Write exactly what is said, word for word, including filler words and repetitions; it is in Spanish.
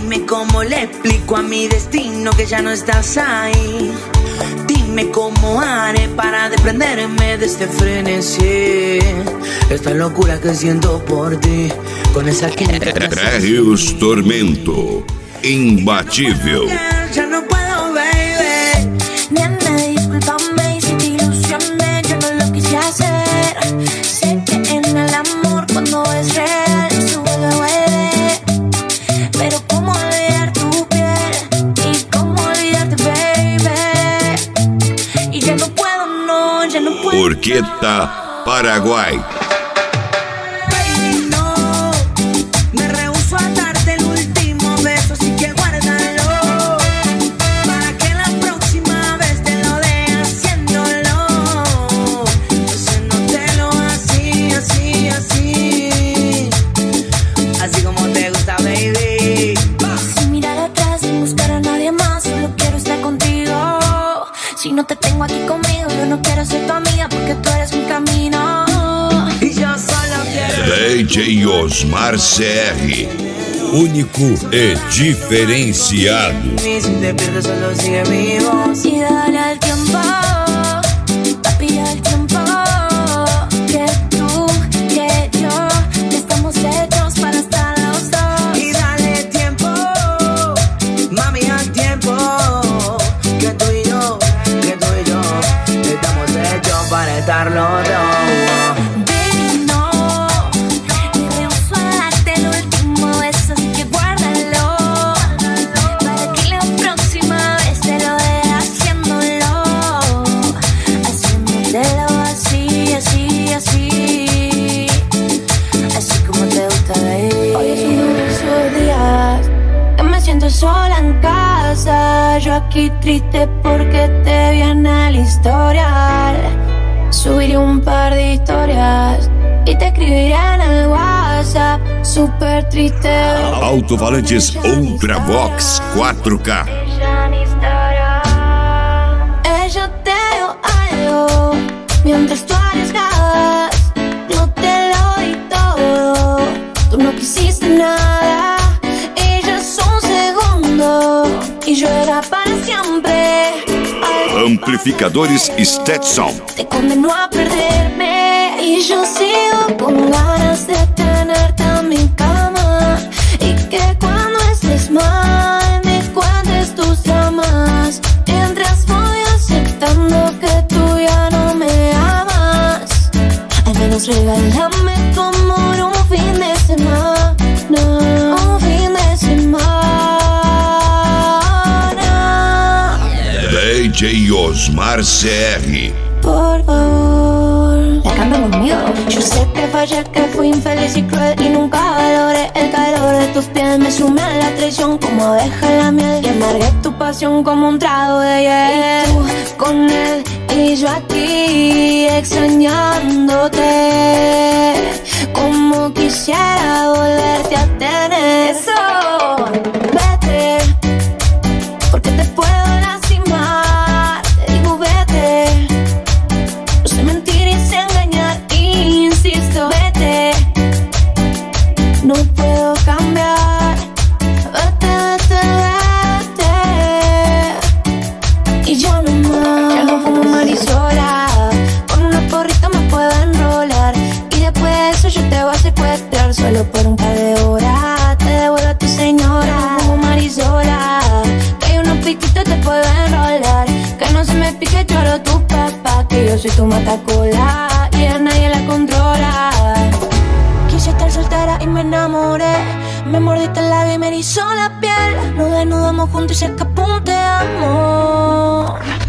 Dime cómo le explico a mi destino que ya no estás ahí. Dime cómo haré para desprenderme de este frenesí. Esta locura que siento por ti. Con esa química. Rios Tormento, imbatível. Ya no puedo, baby. Nena, discúlpame si te ilusioné, yo no lo quise hacer. Sé que en el amor cuando es real sube la huele. Pero cómo olvidar tu piel y cómo olvidarte, baby. Y ya no puedo, no, ya no puedo. Orqueta Paraguay. Si no te tengo aquí conmigo, yo no quiero ser tu amiga porque tú eres mi camino. Y yo solo quiero D J Osmar C R, único e diferenciado. Y si te pierdes solo sigue vivo. Y dale al tiempo, papi, al tiempo. Que tú, que yo, estamos hechos para estar los dos. Y dale tiempo, mami, al tiempo. Que tú y yo, que tú y yo, estamos hechos para estar los dos. Baby, no, me rehuso a darte el último beso, así que guárdalo. Para que la próxima vez te lo dé haciéndolo. Haciéndotelo así, así, así. Así como te gusta, baby. Hoy es uno de esos días que me siento sola en casa. Yo aquí triste porque te vi en el historial. Subiré un par de historias y te escribiré en el WhatsApp. Súper triste. Alto-falantes Ultravox cuatro K. Ella te dio algo mientras tú arriesgabas. No te lo di todo, tú no quisiste nada. Ella es un segundo y yo era para siempre. Amplificadores Stetson. Te condenó a perderme y yo sigo con ganas de tenerte en mi cama. Y que cuando estés mal me cuentes tus dramas. Mientras voy aceptando que tú ya no me amas. Al menos regálame tu amor un fin de semana. Un fin de semana. D J Osmar C R. Por favor, la canta conmigo. Yo sé que fallé, que fui infeliz y cruel y nunca valoré el calor de tus pies. Me sumé a la traición como abeja en la miel y amargué tu pasión como un trago de hiel. Y tú con él y yo aquí extrañándote, como quisiera volverte a tener. Eso, vete, porque te puedo lastimar. Te digo vete, no sé mentir y sé engañar, insisto, vete. No puedo cambiar, vete, vete, vete. Y ya no más, ya no fumo marisola. Con una porrita me puedo enrolar y después de eso yo te voy a secuestrar solo por un par de horas. Te devuelvo a tu señora, como marisola. Que hay unos piquitos te puedo enrolar. Que no se me pique choro tu papá, que yo soy tu matacola y a nadie la controla. Quise estar soltera y me enamoré. Me mordiste el labio y me erizó la piel. Nos desnudamos juntos y se escapó un te amo.